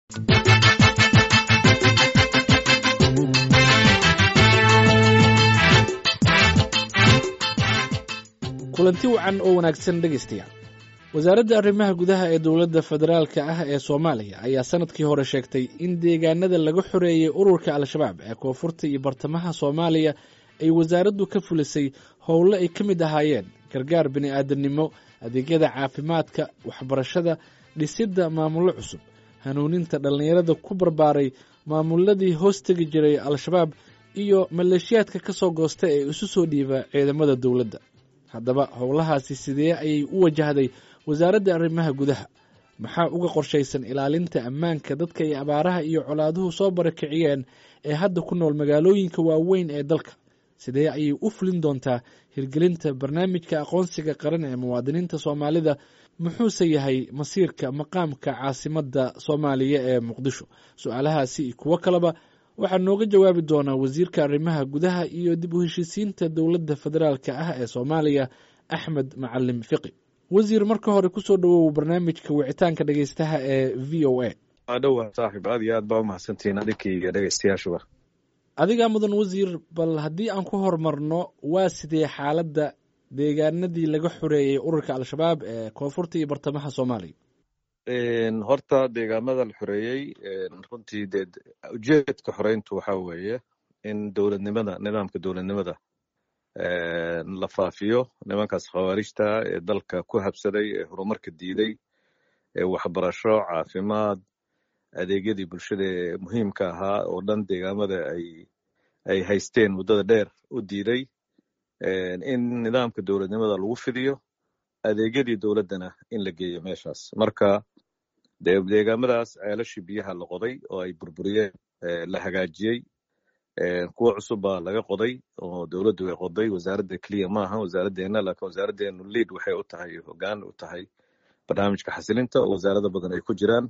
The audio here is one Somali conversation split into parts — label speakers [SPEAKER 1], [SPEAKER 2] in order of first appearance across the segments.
[SPEAKER 1] kulanti wacan oo wanaagsan dhegaystayaal. wasaaradda arrimaha gudaha ee dowladda federaalka ah ee Soomaaliya ayaa sanadkii hore sheegtay in deegaanada laga xoreeyay ururka Al-Shabaab ee koonfurta iyo bartamaha Soomaaliya ay wasaaraddu ka fulisay howlo ay ka mid ahaayeen gargaar bini'aadanimo, adeegyada caafimaadka, waxbarashada, dhisidda maamullo cusub, hanuuninta dhallinyarada ku barbaaray maamuladii hoos tegi jiray Al-Shabaab iyo maleeshiyaadka ka soo goosta ee isu soo dhiiba ciidamada dowladda. haddaba howlahaasi sidee ayay u wajahday wasaaradda arrimaha gudaha? maxaa uga qorshaysan ilaalinta ammaanka dadka ay abaaraha iyo colaaduhu soo barakiciyeen ee hadda ku nool magaalooyinka waaweyn ee dalka? sidee ayay u fulin doontaa hirgelinta barnaamijka aqoonsiga qaran ee muwaadiniinta Soomaalida? muxuuse yahay masiirka maqaamka caasimadda Soomaaliya ee Muqdisho? su'aalahaasi iyo kuwo kaleba waxaa nooga jawaabi doonaa wasiirka arrimaha gudaha iyo dib u heshiisiinta dowladda federaalka ah ee Soomaaliya, Axmed Macalin Fiqi. wasiir, marka hore kusoo dhawow barnaamijka wicitaanka dhegaystaha ee VOA.
[SPEAKER 2] adhow saaxiib, aad iyo aad baa u mahadsantihiin adinkii dhegaystayaashuba.
[SPEAKER 1] adigaa mudan wasiir, bal haddii aan ku hormarno, waa sidee xaaladda deegaanadii laga xoreeyey ururka Al-Shabaab ee koonfurta iyo bartamaha Soomaaliya?
[SPEAKER 2] horta deegaamada la xoreeyey, runtii dee ujeedka xoreyntu waxaa weeye in nidaamka dowladnimada la faafiyo. nimankaas khawaarijta ee dalka ku habsaday, ee horumarka diiday, ee waxbarasho, caafimaad, adeegyadii bulshada ee muhiimka ahaa oo dhan deegaamada ay haysteen muddada dheer u diiday, in nidaamka dowladnimada lagu fidiyo, adeegyadii dowladdana in la geeyo meeshaas. marka deegaamadaas ceelashii biyaha la qoday oo ay burburiyeen, la hagaajiyey, kuwa cusub baa laga qoday oo dowladdu ay qoday. wasaaradda keliya maaha wasaaraddeena, laakiin wasaaraddeenu liid waxay u tahay, hoggaan u tahay barnaamijka xasilinta oo wasaarada badan ay ku jiraan.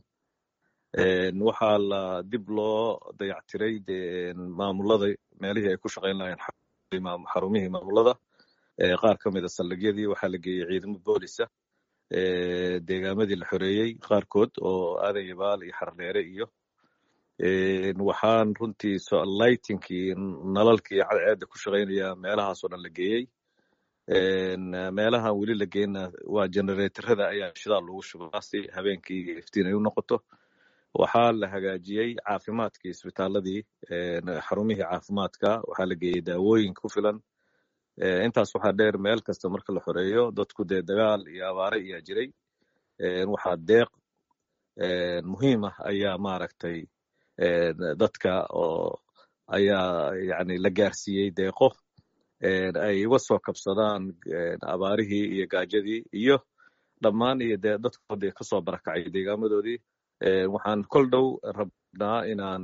[SPEAKER 2] waxaa la dib loo dayactiray maamulada, meelihii ay ku shaqayn lahayeen xarumihii maamulada, qaar ka mida saldhigyadii waxaa la geeyey ciidamo boolisa deegaamadii la xoreeyey qaarkood oo aadan yabaal iyo xardheere iyo waxaan runtii lightinkii, nalalkii cadceedda ku shaqaynaya meelahaasoo dhan la geeyey. meelahan weli la geyna waa generatorada ayaa shidaal lagu shubaa si habeenkii iftiin ay u noqoto. waxaa la hagaajiyey caafimaadkii, isbitaaladii, xarumihii caafimaadka waxaa la geeyey daawooyin ku filan. intaas waxaa dheer, meel kasta marka la xoreeyo dadku dee dagaal iyo abaare ayaa jiray. waxaa deeq muhiim ah ayaa maaragtay dadka oo ayaa yani la gaarsiiyey deeqo ay uga soo kabsadaan abaarihii iyo gaajadii iyo dhammaan iyo dee dadkoodii kasoo barakacay deegaamadoodii. waxaan kol dhow rabnaa inaan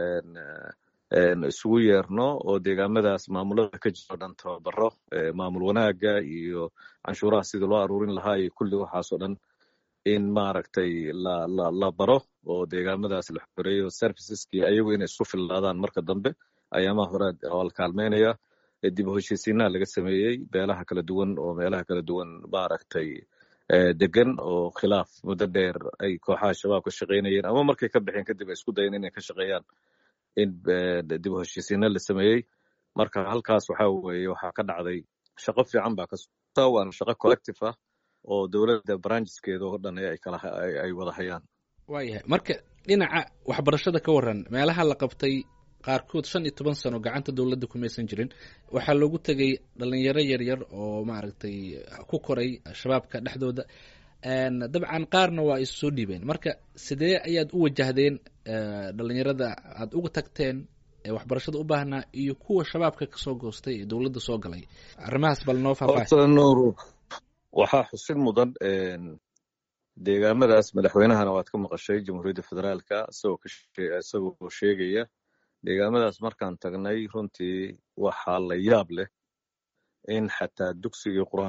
[SPEAKER 2] isugu yeerno oo deegaamadaas maamulada ka jiro dhan tababaro, maamul wanaaga iyo canshuuraha sidii loo aruurin lahaa iyo kulli waxaasoo dhan in maaragtay la baro oo deegaamadaas la xoreeyo. serviceski ayagu inay isku filnaadaan marka dambe ayaamaha hore oo la kaalmeynaya. dib u heshiisiinaa laga sameeyey beelaha kala duwan oo meelaha kala duwan maaragtay degan oo khilaaf muddo dheer ay kooxaha shabaab ka shaqaynayeen, ama markay ka baxeen kadib ay isku dayeen inay ka shaqeeyaan in dib u heshiisiina la sameeyey. marka halkaas waxaa weeye waxaa ka dhacday shaqo fiican baa ka socota, waana shaqo collective ah oo dowladda brancheskeeda oo dhan ay wada hayaan.
[SPEAKER 1] waayahay, marka dhinaca waxbarashada ka waran, meelaha la qabtay qaarkood 15 sano gacanta dowladda kumaysan jirin, waxaa loogu tegay dhalinyaro yaryar oo maaragtay ku koray shabaabka dhexdooda. dabcan qaarna waa isu soo dhiibeen. marka sidee ayaad u wajahdeen dhalinyarada aad uga tagteen ee waxbarashada u baahnaa iyo kuwa shabaabka kasoo goostay ee dowladda soo galay? arrimahaas bal noo faahfaahin.
[SPEAKER 2] waxaa xusid mudan deegaamadaas madaxweynahana waad ka maqashay jamhuuriyadda federaalka isagoo sheegaya. deegaamadaas markaan tagnay runtii waxaa la yaab leh in xataa dugsi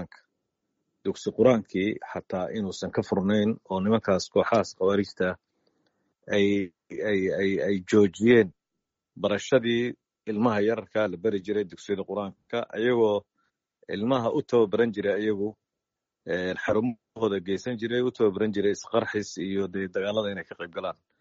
[SPEAKER 2] qur-aankii xataa inuusan ka furnayn oo nimankaas kooxahaas khawaarijta ay joojiyeen barashadii ilmaha yararka la beri jiray dugsiyada qur-aanka, ayagoo ilmaha u tababaran jiray, ayagu xarumahooda geysan jiray, u tababaran jiray isqarxis iyo dagaalada inay ka qayb galaan.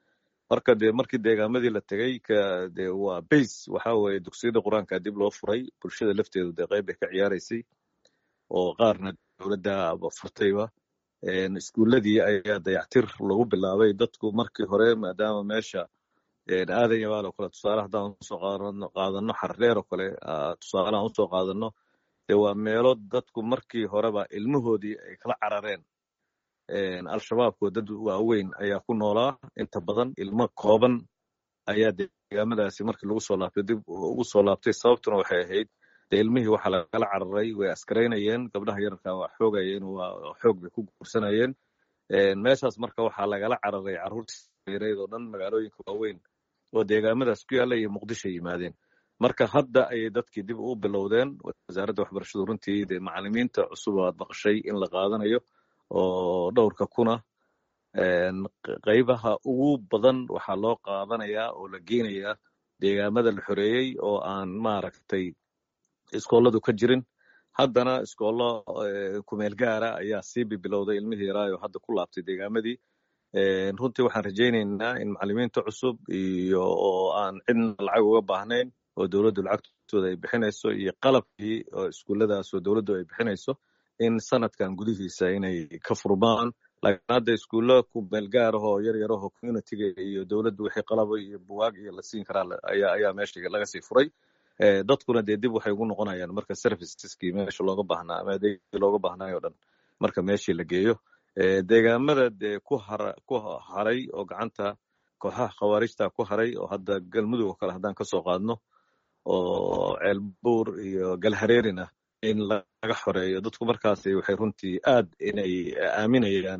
[SPEAKER 2] marka dee markii deegaamadii la tegey dee waa base waxa weeye dugsiyada qur-aanka dib loo furay bulshada lafteedu dee qayb bay ka ciyaaraysay oo qaarna dowladda furtayba iskuuladii ayaa dayactir lagu bilaabay dadku markii hore maadaama meesha aadan yabaal oo kale tusaale haddaan usoo qaadano xardheer oo kale tusaalehaan usoo qaadano dee waa meelo dadku markii horeba ilmahoodii ay kala carareen al-shabaabku dad waaweyn ayaa ku noolaa inta badan ilmo kooban ayaa deegaamadaasi markii lagu soo laabtay dib ugu soo laabtay sababtuna waxay ahayd dee ilmihii waxaa lagala cararay way askaraynayeen gabdhaha yararka waa xoogayeen waa xoog bay ku guursanayeen meeshaas marka waxaa lagala cararay carruurtii yareed oo dhan magaalooyinka waaweyn oo deegaamadaas ku yaalla iyo muqdisho yimaadeen marka hadda ayay dadkii dib u bilowdeen wasaaradda waxbarashadu runtii dee macallimiinta cusub aad maqashay in la qaadanayo oo dhowrka kuna qaybaha ugu badan waxaa loo qaadanayaa oo la geenayaa deegaamada la xoreeyey oo aan maaragtay iskooladu ka jirin haddana iskoollo kumeel gaara ayaa sii bibilowday ilmihii yaraayo hadda ku laabtay deegaamadii runtii waxaan rajaynaynaa in macallimiinta cusub iyo oo aan cidna lacag uga baahnayn oo dowladdu lacagtooda ay bixinayso iyo qalabkii oo iskuulladaas oo dowladdu ay bixinayso in sanadkan gudihiisa inay ka furmaan laakiin hadda iskuullo kumeel gaarahoo yar yarahoo communityga iyo dowladdu wixii qalabo iyo buwaag iyo la siin karaa ayaa meesha laga sii furay dadkuna dee dib waxay ugu noqonayaan marka serviceskii meesha looga baahnaa ama adeegii looga baahnaayo o dhan marka meeshii la geeyo deegaamada dee ku haray oo gacanta kooxaha khawaarijta ku haray oo hadda galmudug oo kale haddaan kasoo qaadno oo ceelbuur iyo galhareerina in laga xoreeyo dadku markaas waxay runtii aad inay aaminayaan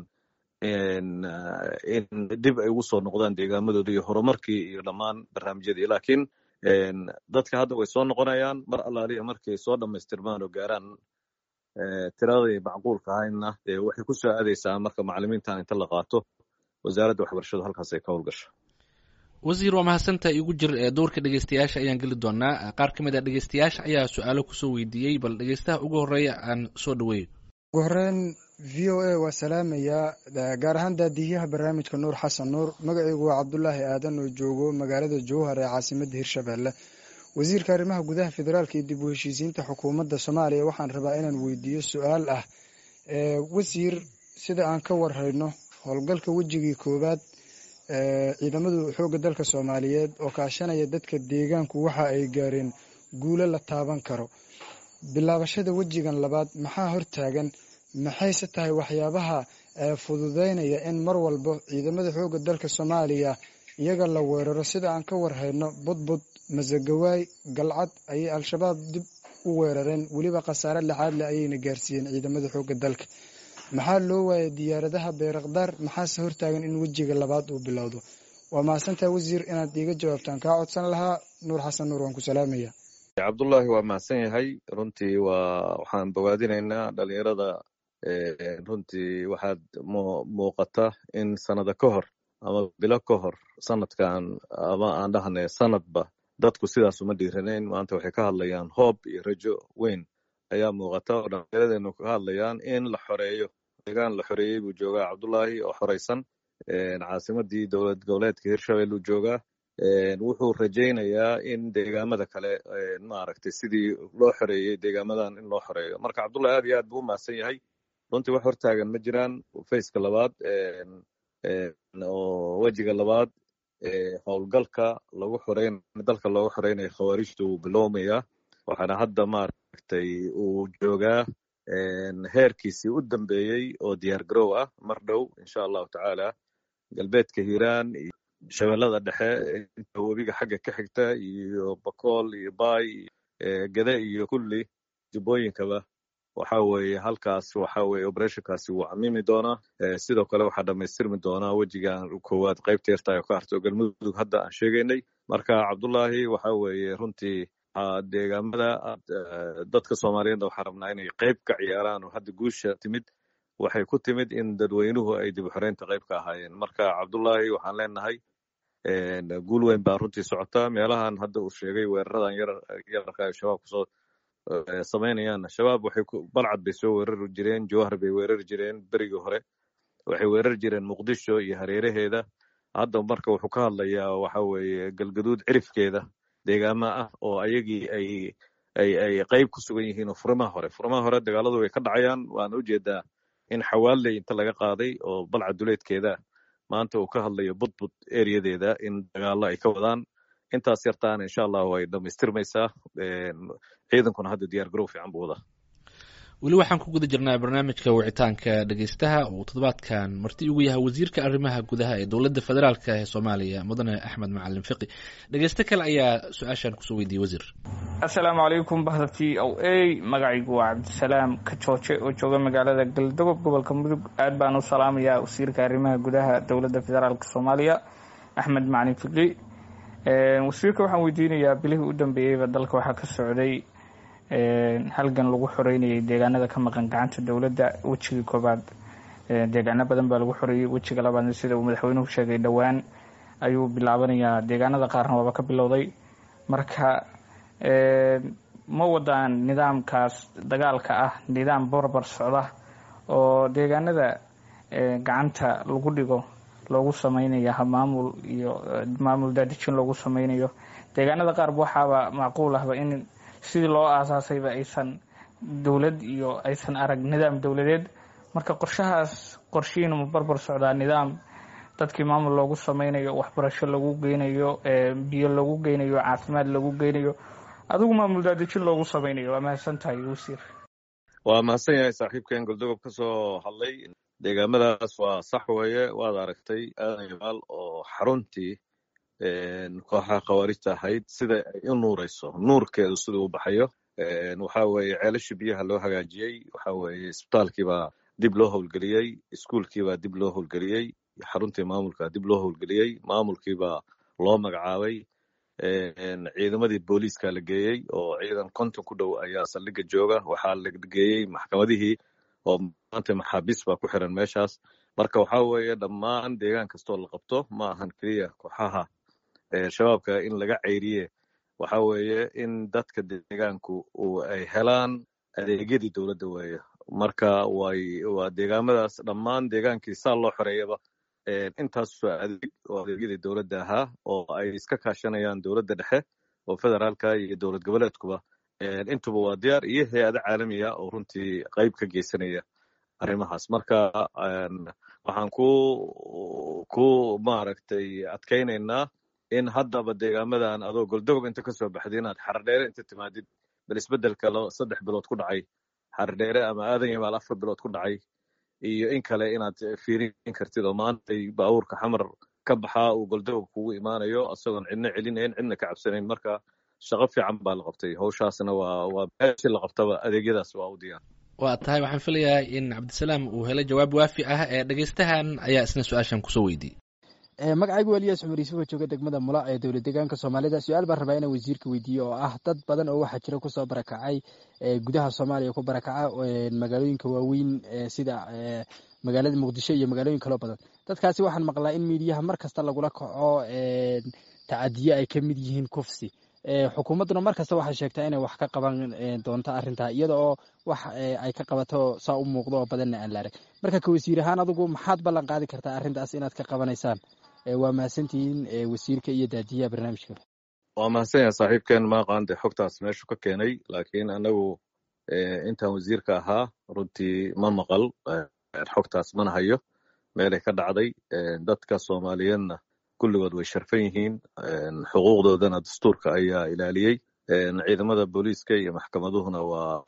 [SPEAKER 2] in dib ay ugu soo noqdaan deegaamadooda iyo horumarkii iyo dhammaan barnaamijyadii laakiin dadka hadda way soo noqonayaan mar allaaliya markay soo dhammaystirmaan oo gaaraan tiradii macquulka ahayna waxay ku soo aadaysaa marka macallimiintan inta la qaato wasaaradda waxbarashadu halkaas ay ka howlgasho
[SPEAKER 1] wasiir waa mahadsantaha igu jir doorka dhegeystayaasha ayaan geli doonaa qaar ka mid a dhegeystayaasha ayaa su-aalo kusoo weydiiyey bal dhegeystaha ugu horreeya aan soo dhaweeyo
[SPEAKER 3] ugu horreyn v o a waa salaamayaa gaar ahaan daadiyaha barnaamijka nuur xasan nuur magacaygu waa cabdulaahi aadan oo joogo magaalada jowhar ee caasimadda hirshabeelle wasiirka arrimaha gudaha federaalka iyo dib u heshiisiinta xukuumadda soomaaliya waxaan rabaa inaan weydiiyo su-aal ah wasiir sida aan ka warhayno howlgalka wejigii koowaad ciidamadu xoogga dalka soomaaliyeed oo kaashanaya dadka deegaanku waxa ay gaareen guulo la taaban karo bilaabashada wejigan labaad maxaa hortaagan maxayse tahay waxyaabaha fududeynaya in mar walba ciidamada xoogga dalka soomaaliya iyaga la weeraro sida aan ka warhayno budbud masagawaay galcad ayay al-shabaab dib u weerareen weliba khasaare laxaad leh ayayna gaarsiiyeen ciidamada xoogga dalka maxaa loo waayay diyaaradaha beerakdaar maxaase hortaagan in wejiga labaad uu bilowdo waa mahadsantaha wasiir inaad iiga jawaabtaan kaa codsan lahaa nuur xasan nuur waan ku salaamaya
[SPEAKER 2] cabdullaahi waa mahadsan yahay runtii waxaan bogaadinaynaa dhalinyarada runtii waxaad muuqata in sanado ka hor ama bilo ka hor sanadkan ama aan dhahnay sanadba dadku sidaas uma dhiiranayn maanta waxay ka hadlayaan hoob iyo rajo weyn ayaa muuqata oo dhallinyaradeennu ka hadlayaan in la xoreeyo deegaan la xoreeyey buu joogaa cabdullaahi oo xoreysan caasimadii dowlad goboleedka hirshabelle uu joogaa wuxuu rajaynayaa in deegaamada kale maaragtay sidii loo xoreeyey deegaamadan in loo xoreeyo marka cabdullahi aad iyo aad buu u mahadsan yahay runtii wax hortaagan ma jiraan faceka labaad oo wejiga labaad howlgalka lagu xoreyn dalka looga xoreynayo khawaarijta wuu bilowmayaa waxaana hadda maaragtay uu joogaa heerkiisii u dambeeyey oo diyaar garow ah mar dhow insha allahu tacaala galbeedka hiiraan iyo shabeellada dhexe inta webiga xagga ka xigta iyo bakool iyo baay gede iyo kulli jubbooyinkaba waxa weeye halkaas waxa weeye operationkaasi wuu camimi doonaa sidoo kale waxaa dhammaystirmi doonaa wejigan koowaad qaybta yartaay oo ka harto galmudug hadda aan sheegaynay marka cabdullaahi waxa weeye runtii deegaamada dadka soomaaliyeedna waxaan rabnaa inay qayb ka ciyaaraan oo hadda guusha timid waxay ku timid in dadweynuhu ay dib u xoreynta qayb ka ahaayeen marka cabdullaahi waxaan leenahay guul weyn baa runtii socotaa meelahan hadda uu sheegay weeraradan yararka ay shabaab kusoo samaynayaan shabaab balcad bay soo weerari jireen jowhar bay weerari jireen berigii hore waxay weerari jireen muqdisho iyo hareeraheeda hadda marka wuxuu ka hadlayaa waxa weeye galgaduud cirifkeeda deegaama ah oo ayagii ay qayb ku sugan yihiin oo furimaha hore dagaaladu way ka dhacayaan. waana ujeedaa in xawaaley inta laga qaaday oo balca duleedkeeda maanta uu ka hadlayo budbud ereyadeeda in dagaalo ay ka wadaan. intaas yartaana insha allah way dhamaystirmaysaa. ciidankuna hadda diyaar garow fiican buu wadaa.
[SPEAKER 1] weli waxaan ku guda jirnaa barnaamijka wicitaanka dhegeystaha uu toddobaadkan marti ugu yahay wasiirka arrimaha gudaha ee dowladda federaalk ee Soomaaliya mudane Axmed Macalin Fiqi. dhegeyste kale ayaa su-aashan kusoo weydiiyey wasiir.
[SPEAKER 4] assalaamu calaykum bahda VOA, magacaygu waa Cabdisalaam Kajooje oo jooga magaalada Galdogob gobolka Mudug. aad baan u salaamayaa wasiirka arrimaha gudaha dowladda federaalk Soomaaliya Axmed Macalin Fiqi. wasiirka waxaan weydiinayaa bilihii u dambeeyayba dalka waxaa ka socday halgan lagu xoreynayay deegaanada ka maqan gacanta dowladda. wejigii koobaad deegaano badan baa lagu xoreeyey. wejiga labaadna sida uu madaxweynuhu sheegay dhowaan ayuu bilaabanayaa. deegaanada qaarna waaba ka bilowday. marka ma wadaan nidaamkaas dagaalka ah nidaam barbar socda oo deegaanada gacanta lagu dhigo loogu samaynayo maamul iyo maamul daadejin loogu samaynayo. deegaanada qaar waxaaba macquul ahba in sidii loo aasaasayba aysan dowlad iyo aysan arag nidaam dowladeed. marka qorshihiinu ma barbar socdaa nidaam dadkii maamul loogu samaynayo, waxbarasho lagu geynayo, biyo lagu geynayo, caafimaad lagu geynayo, adigu maamul daadejin loogu samaynayo? waa mahadsan tahay wasiir.
[SPEAKER 2] waa mahadsan yahay saaxiibkeen Galdogob ka soo hadlay. deegaamadaas waa sax weeye. waad aragtay aadan yabaal oo xaruntii kooxaha khawaarijta ahayd sida ay u nuurayso, nuurkeedu siduu u baxayo. waxa weeye ceelashii biyaha loo hagaajiyey, waxa weeye isbitaalkiibaa dib loo howlgeliyey, iskuulkiibaa dib loo howlgeliyey, xaruntii maamulka dib loo howlgeliyey, maamulkiibaa loo magacaabay. ciidamadii booliiska la geeyey oo ciidan 50 ku dhow ayaa saldhiga jooga. waxaa la geeyey maxkamadihii oo maanta maxaabiis baa ku xiran meeshaas. marka waxa weeye dhammaan deegaan kastoo la qabto ma ahan keliya kooxaha shabaabka in laga ceyriye, waxa weeye in dadka deegaanku ay helaan adeegyadii dowladda weeye. marka waa deegaamadaas dhammaan deegaankii saa loo xoreeyaba intaas waa adeeg oo adeegyadii dowladda ahaa oo ay iska kaashanayaan dowladda dhexe oo federaalka iyo dowlad goboleedkuba. intuba waa diyaar iyo hay-ado caalamiya oo runtii qayb ka geysanaya arrimahaas. marka waxaan ku maaragtay adkaynaynaa in haddaba deegaamadan adoo Galdogob inta kasoo baxday inaad Xardheere inta timaadid bal isbedelka 3 bilood ku dhacay Xardheere ama aadan yabaal 4 bilood ku dhacay iyo in kale inaad fiirin kartid oo maanta baabuurka xamar ka baxaa uu Galdogob kugu imaanayo asagoon cidna celinayn cidna ka cabsanayn. marka shaqo fiican baa la qabtay. hawshaasna waa meeshii la qabtaba adeegyadaas waa u diyaar.
[SPEAKER 1] waa tahay. waxaan filayaa in Cabdisalaam uu helay jawaab waafi ah. dhegeystahan ayaa isna su-aashan kusoo weydiiyey.
[SPEAKER 3] magacaygu waa Elias Cumar Yuusuf oo jooga degmada Mula ee dowlad deegaanka Soomaalida. su-aal baan rabaa inaan wasiirka weydiiyo oo ah dad badan oo waxaa jira kusoo barakacay gudaha Soomaaliya ku barakaca magaalooyinka waaweyn sida magaalada Muqdisho iyo magaalooyin kale badan. dadkaasi waxaan maqlaa in miidiyaha mar kasta lagula kaco tacadiye ay ka mid yihiin kufsi. xukuumadduna mar kasta waxay sheegtaa inay wax ka qaban doonto arrintaa iyada oo wax ay ka qabato saa u muuqdo oo badanna aan la arag. marka ka wasiir ahaan adigu maxaad ballan qaadi kartaa arrintaas inaad ka qabanaysaan? waa mahadsantihiin wasiirka iyo daadiyaha barnaamijka.
[SPEAKER 2] waa mahadsan yahay saaxiibkeen. ma aqaan dee xogtaas meeshu ka keenay, laakiin anagu intaan wasiirka ahaa runtii ma maqal xogtaas, mana hayo meelay ka dhacday. dadka Soomaaliyeedna kulligood way sharfan yihiin, xuquuqdoodana dastuurka ayaa ilaaliyey. ciidamada booliiska iyo maxkamaduhuna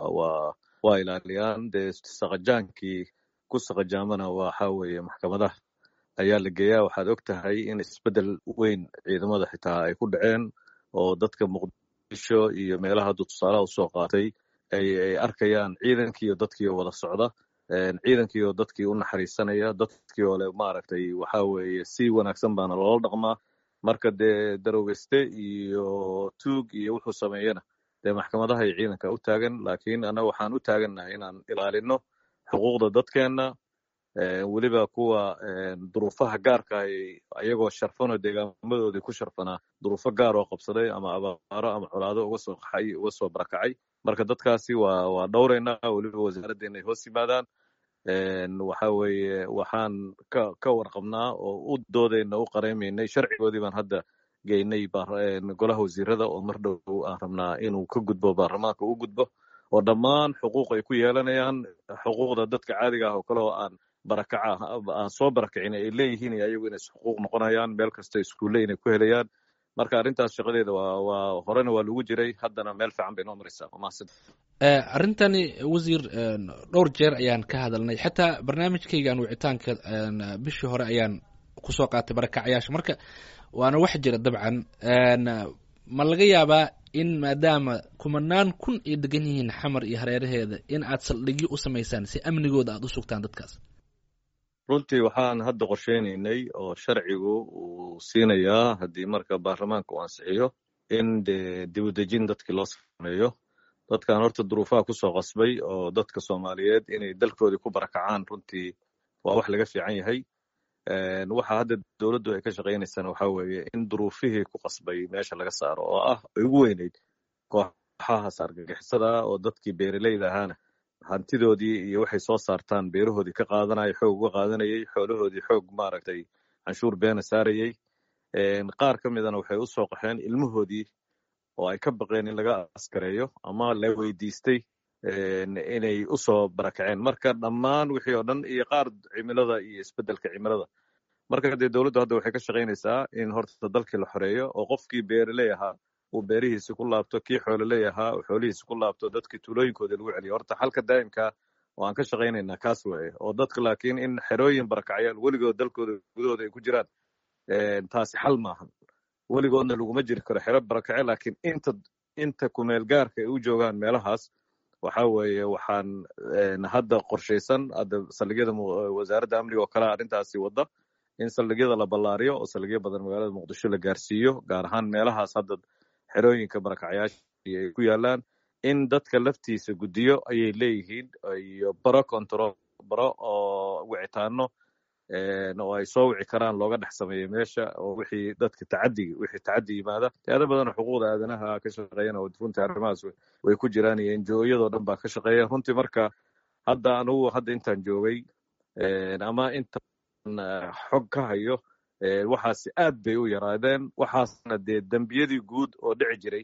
[SPEAKER 2] waa ilaaliyaan. dee saqajaankii ku saqajaamana waxa weeye maxkamadaha ayaa la geeyaa. waxaad og tahay in isbeddel weyn ciidamada xitaa ay ku dhaceen oo dadka Muqdisho iyo meelaha tusaalaha usoo qaatay ay arkayaan ciidankii iyo dadkii wada socda, ciidankii oo dadkii u naxariisanaya, dadkii oo leh maaragtay waxa weeye si wanaagsan baana loola dhaqmaa. marka dee darowgeste iyo tuug iyo wuxuu sameeyana dee maxkamadaha iyo ciidanka u taagan. laakiin annaga waxaan u taagannahay inaan ilaalino xuquuqda dadkeenna, weliba kuwa duruufaha gaarka ayagoo sharfan oo deegaamadoodii ku sharfanaa duruufo gaar oo qabsaday ama abaaro ama colaado uga soo barakacay. marka dadkaasi waa dhowraynaa, weliba wasaaraddeena ay hoos yimaadaan. waxa weeye waxaan ka warqabnaa oo u doodayna u qareymaynay sharcigoodii baan hadda geynay golaha wasiirada oo mar dhow aan rabnaa inuu ka gudbo baarlamaanka u gudbo oo dhammaan xuquuq ay ku yeelanayaan xuquuqda dadka caadiga ah oo kale oo aan aan soo barakicin ay leeyihiin iyo ayagu inay xuquuq noqonayaan meel kasta iskuulle inay ku helayaan marka arrintaas shaqadeeda waa horena waa lagu jiray haddana meel fiican bay noo maraysaa mahadsan
[SPEAKER 1] arrintani wasiir dhowr jeer ayaan ka hadalnay xataa barnaamijkaygan wicitaanka bishii hore ayaan kusoo qaatay barakacayaasha marka waana wax jira dabcan ma laga yaabaa in maadaama kumanaan kun ay degan yihiin xamar iyo hareeraheeda in aad saldhigyo u samaysaan si amnigooda aad u sugtaan dadkaas
[SPEAKER 2] runtii waxaan hadda qorsheynaynay oo sharcigu uu siinayaa haddii marka baarlamaanka uu ansixiyo in dibudejin dadkii loo sameeyo dadkan horta duruufaha kusoo qasbay oo dadka soomaaliyeed inay dalkoodii ku barakacaan runtii waa wax laga fiican yahay waxa hadda dowladdu ay ka shaqaynaysana waxa weeye in duruufihii ku qasbay meesha laga saaro oo ah ay ugu weyneyd kooxahaas argagixisada oo dadkii beeraleyda ahaana hantidoodii iyo waxay soo saartaan beerahoodii ka qaadanaya xoog uga qaadanayay xoolahoodii xoog maaragtay canshuur beena saarayay qaar ka midana waxay u soo qaxeen ilmahoodii oo ay ka baqeen in laga askareeyo ama la weydiistay inay u soo barakaceen marka dhammaan wixii oo dhan iyo qaar cimilada iyo isbeddelka cimilada marka dee dowladdu hadda waxay ka shaqaynaysaa in horta dalkii la xoreeyo oo qofkii beeraley ahaa uu beerihiisi ku laabto kii xoololey ahaa uu xoolihiisi ku laabto dadkii tuulooyinkoodii lagu celiyo horta xalka daa'imka oo aan ka shaqaynaynaa kaas weeye oo dadka laakiin in xerooyin barakacyaal weligood dalkooda gudahooda ay ku jiraan taasi xal maahan weligoodna laguma jiri karo xero barakace laakiin inta kumeel gaarka ay u joogaan meelahaas waxa weeye waxaan hadda qorshaysan hadda saldhigyada wasaaradda amniga oo kale arrintaasi wadda in saldhigyada la ballaariyo oo saldhigyo badan magaalada muqdisho la gaarsiiyo gaar ahaan meelahaas hadda xerooyinka barakacyaasha ay ku yaalaan in dadka laftiisa guddiyo ayay leeyihiin iyo baro control baro oo wicitaano oo ay soo wici karaan looga dhex sameeyo meesha oo wixii dadka tacaddi yimaada hay-ado badan oo xuquuqda aadanaha ka shaqeeyana oo runtii arrimahaas way ku jiraan iyo NGO-yadoo dhan baa ka shaqeeya runtii marka hadda anugu hadda intaan joogay ama intaan xog ka hayo waxaasi aad bay u yaraadeen waxaasna dee dembiyadii guud oo dhici jiray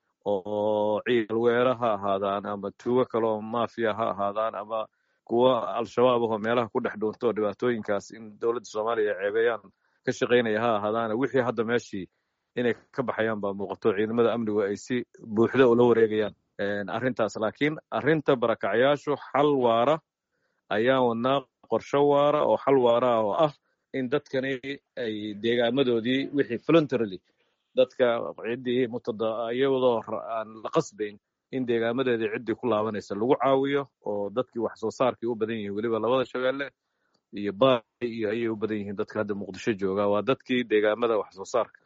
[SPEAKER 2] oo ciidal weera ha ahaadaan ama tuugo kale oo maafiya ha ahaadaan ama kuwa al-shabaab ahoo meelaha ku dhex dhuunto oo dhibaatooyinkaas in dowladda soomaaliya ay ceebeeyaan ka shaqaynaya ha ahaadaana wixii hadda meeshii inay ka baxayaan baa muuqato ciidamada amnigu ay si buuxda ula wareegayaan arrintaas laakiin arrinta barakacyaashu xal waara ayaan wadnaa qorsho waara oo xal waara ah oo ah in dadkani ay deegaamadoodii wixii voluntarily dadka ciddii iyadoo aan la qasbayn in deegaamadeedii ciddii ku laabanaysa lagu caawiyo oo dadkii wax soo saarkii u badan yihiin weliba labada shabeelle iyo baay iyo ayay u badan yihiin dadka hadda muqdisho jooga waa dadkii deegaamada wax soo saarka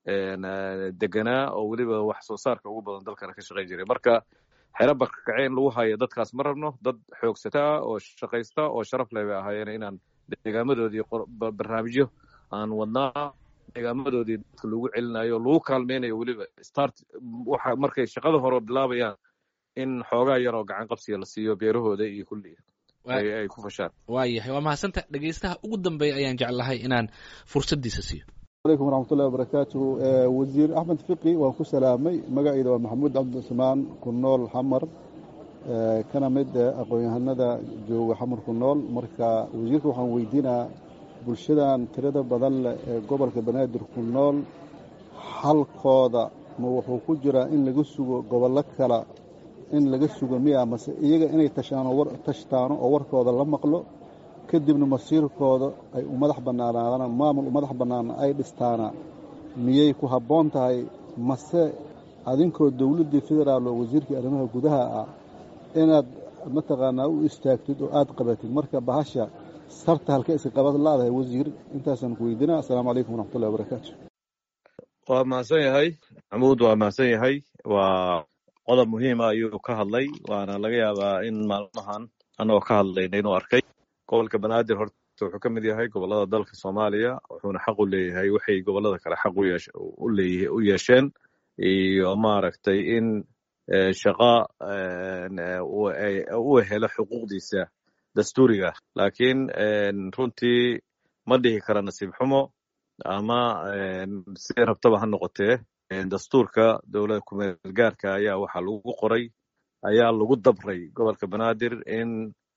[SPEAKER 2] deganaa oo weliba wax soo saarka ugu badan dalkana ka shaqayn jiray marka xero barakace in lagu hayo dadkaas ma rabno dad xoogsata oo shaqaysta oo sharaf leh bay ahaayeen inaan deegaamadoodii barnaamijyo aan wadnaa deegaamadoodii dadka lagu celinayo lagu kaalmeynayo weliba waxa markay shaqada hore bilaabayaan in xoogaa yaroo gacan qabsiga la siiyo beerahooda iyo kulli ay ku fashaan
[SPEAKER 1] waayahay waa mahadsanta dhegeystaha ugu dambeeya ayaan jeclahay inaan fursaddiisa siiyo
[SPEAKER 5] alaykum waraxmatullahi wabarakaatuhu wasiir axmed fiqi waan ku salaamay magacayda waa maxamuud cabdicusmaan ku nool xamar kana mid aqoon-yahanada jooga xamar ku nool marka wasiirka waxaan weydiinaa bulshadan tirada badan leh ee gobolka banaadir ku nool xalkooda ma wuxuu ku jiraa in laga sugo gobollo kale in laga sugo miya mase iyaga inay tashtaano oo warkooda la maqlo kadibna masiirkooda ay u madax bannaanaadaan maamul u madax bannaan ay dhistaana miyay ku habboon tahay mase adinkoo dowladdii federaal oo wasiirkii arrimaha gudaha ah inaad mataqaanaa u istaagtid oo aad qabatid marka bahasha sarta halka iska qabad laadahay wasiir intaasaan ku weydiinaa assalaamu calaykum waraxmatullahi wabarakaatu
[SPEAKER 2] waa mahadsan yahay maxamuud waa mahadsan yahay waa qodob muhiima ayuu ka hadlay waana laga yaabaa in maalmahan annagoo ka hadlayna inuu arkay gobolka banaadir horta wuxuu ka mid yahay gobollada dalka soomaaliya wuxuuna xaq u leeyahay waxay gobollada kale xaq u yeesheen iyo maaragtay in shaqa u helo xuquuqdiisa dastuuriga laakiin runtii ma dhihi kara nasiib xumo ama siday rabtaba ha noqotee dastuurka dowladda kumeel gaarka ayaa waxaa lagu qoray ayaa lagu dabray gobolka banaadir in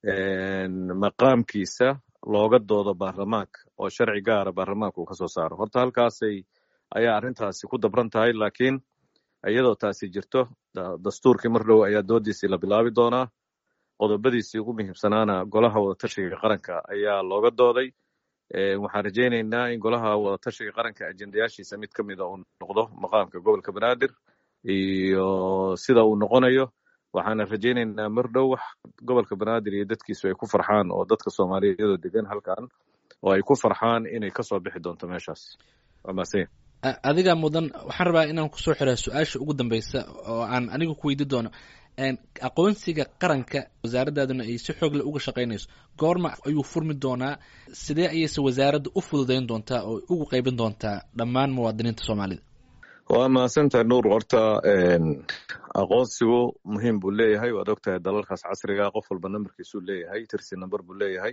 [SPEAKER 2] maqaamkiisa looga doodo baarlamaanka oo sharci gaara baarlamaanka uu ka soo saaro horta halkaasay ayaa arrintaasi ku dabran tahay laakiin iyadoo taasi jirto dastuurkii mar dhow ayaa doodiisii la bilaabi doonaa qodobadiisii ugu muhiimsanaana golaha wadatashiga qaranka ayaa looga dooday waxaan rajaynaynaa in golaha wadatashiga qaranka ajendayaashiisa mid ka mida uu noqdo maqaamka gobolka banaadir iyo sida uu noqonayo waxaana rajaynaynaa mar dhow wax gobolka banaadir iyo dadkiisu ay ku farxaan oo dadka soomaaliyeedoo degan halkan oo ay ku farxaan inay kasoo bixi doonto meeshaas waa mahadsan
[SPEAKER 1] adiga mudan waxaan rabaa inaan kusoo xiraa su-aasha ugu dambeysa oo aan aniga ku weydi doono aqoonsiga qaranka wasaaradaaduna ay si xoogle uga shaqaynayso goorma ayuu furmi doonaa sidee ayayse wasaaradda u fududayn doontaa oo ugu qaybin doontaa dhammaan muwaadiniinta soomaalida
[SPEAKER 2] waa mahadsantahay nuur horta aqoonsigu muhiim buu leeyahay waad ogtahay dalalkaas casriga qof walba nambarkiisuu leeyahay tirsi namber buu leeyahay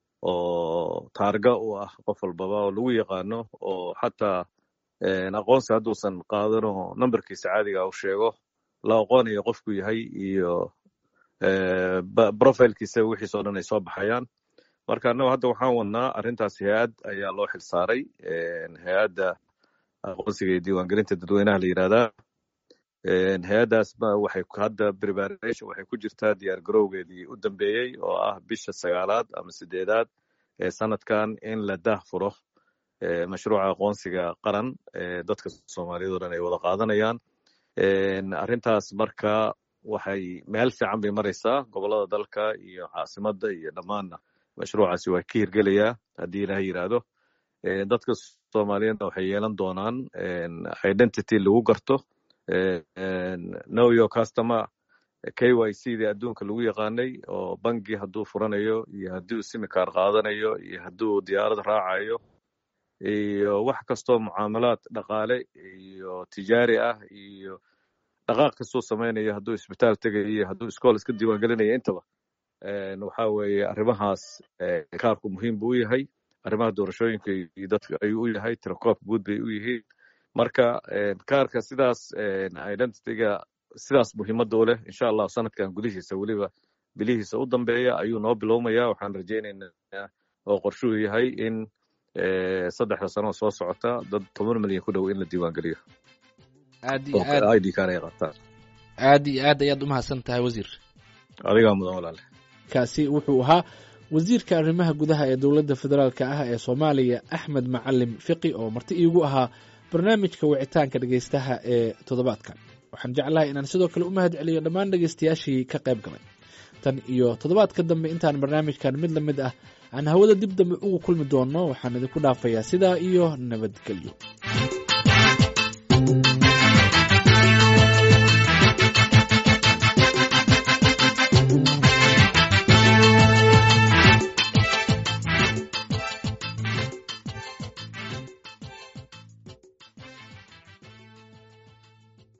[SPEAKER 2] oo taarga u ah qof walbaba oo lagu yaqaano oo xataa aqoonsi hadduusan qaadano nambarkiisa caadiga u sheego la aqoonayo qofku yahay iyo profilkiisa wixiisoo dhan ay soo baxayaan marka annagu hadda waxaan wadnaa arrintaas hay-ad ayaa loo xil saaray hay-adda aqoonsiga iyo diiwaangelinta dadweynaha la yidhahdaa hay-addaas waxay hadda preparation waxay ku jirtaa diyaar garowgeedii u dambeeyey oo ah bisha 9aad ama 8aad ee sanadkan in la daah furo mashruuca aqoonsiga qaran dadka soomaaliyeed oo dhan ay wada qaadanayaan arrintaas marka waxay meel fiican bay maraysaa gobolada dalka iyo caasimadda iyo dhammaanna mashruucaasi waa ka hirgelayaa haddii ilaha yidhaahdo dadka soomaaliyeedna waxay yeelan doonaan identity lagu garto know your customer KYC dii adduunka lagu yaqaanay oo bangi hadduu furanayo iyo hadduu simikaar qaadanayo iyo hadduu diyaarad raacayo iyo wax kastoo mucaamalaad dhaqaale iyo tijaari ah iyo dhaqaaq kastuu samaynayo hadduu isbitaal tegayo iyo hadduu iskool iska diiwaangelinayo intaba waxa weeye arrimahaas kaarku muhiim buu u yahay arrimaha doorashooyinka iyo dadka ayuu u yahay tirakoobka guud bay u yihiin marka kaarka sidaas identityga sidaas muhiimadda u leh insha allah sanadkan gudihiisa weliba bilihiisa u dambeeya ayuu noo bilowmaya waxaan rajaynaynaa oo qorshuu yahay in 3 sano soo socota dad 10 milyan ku dhow in la diiwaangeliyo
[SPEAKER 1] aad iyo aad
[SPEAKER 2] ID card ay qabtaan
[SPEAKER 1] aad iyo aad ayaad u mahadsan tahay wasiir
[SPEAKER 2] adiga mudan walaal
[SPEAKER 1] kaasi wuxuu ahaa wasiirka arrimaha gudaha ee dowladda federaalka ah ee Soomaaliya Axmed Macallim Fiqi oo marti iigu ahaa barnaamijka wicitaanka dhageystaha ee toddobaadkan waxaan jeclahay inaan sidoo kale u mahad celiyo dhammaan dhageystayaashii ka qayb galay tan iyo toddobaadka dambe intaan barnaamijkan mid la mid ah aan hawada dib dambe ugu kulmi doono waxaan idinku dhaafayaa sidaa iyo nabadgelyo